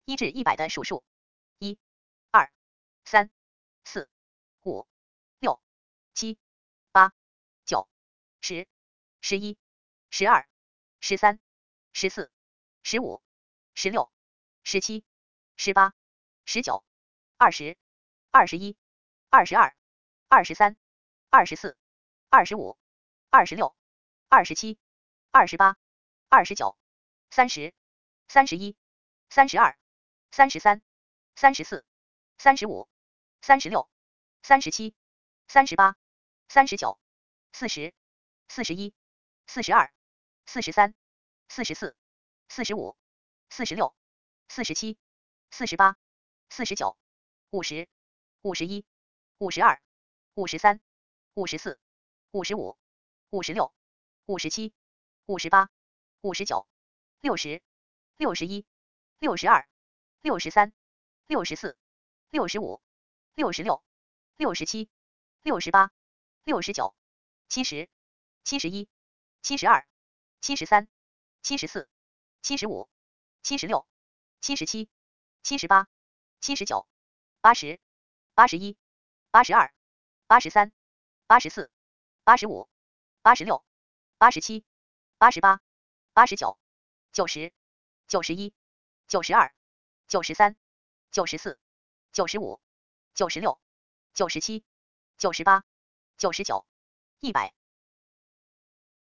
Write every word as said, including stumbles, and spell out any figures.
一至一百的数数。一、二、三、四、五、六、七、八、九、十、十一、十二、十三、十四、十五、十六、十七、十八、十九、二十、二十一、二十二、二十三、二十四、二十五、二十六、二十七、二十八、二十九、三十、三十一、三十二、三十三、三十四、三十五、三十六、三十七、三十八、三十九、四十、四十一、四十二、四十三、四十四、四十五、四十六、四十七、四十八、四十九、五十、五十一、五十二、五十三、五十四、五十五、五十六、五十七、五十八、五十九、六十、六十一、六十二、六十三、六十四、六十五、六十六、六十七、六十八、六十九、七十、七十一、七十二、七十三、七十四、七十五、七十六、七十七、七十八、七十九、八十、八十一、八十二、八十三、八十四、八十五、八十六、八十七、八十八、八十九、九十、九十一、九十二、九十三、九十四、九十五、九十六、九十七、九十八、九十九、一百。